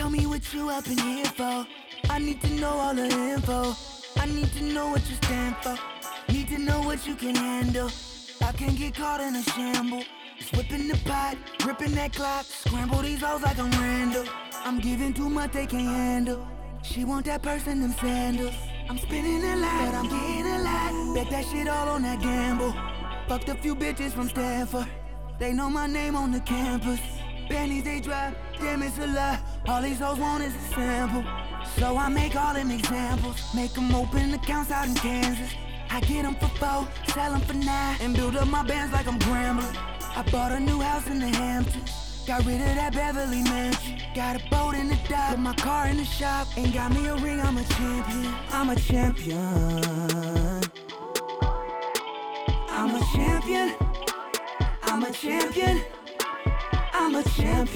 Tell me what you up in here for. I need to know all the info. I need to know what you stand for. Need to know what you can handle. I can get caught in a shamble. Just whipping the pot, ripping that clock. Scramble these hoes like I'm Randall. I'm giving too much they can't handle. She want that purse and them sandals. I'm spending a lot, but I'm getting a lot. Bet that shit all on that gamble. Fucked a few bitches from Stanford. They know my name on the campus. Bennies they drop, damn it's a lot. All these hoes want is a sample. So I make all them examples. Make them open accounts out in Kansas. I get them for 4, sell them for 9. And build up my bands like I'm Grambling. I bought a new house in the Hamptons. Got rid of that Beverly Mansion. Got a boat in the dock, put my car in the shop. Ain't got me a ring, I'm a champion. I'm a champion. I'm a champion. I'm a champion. I'm a champion.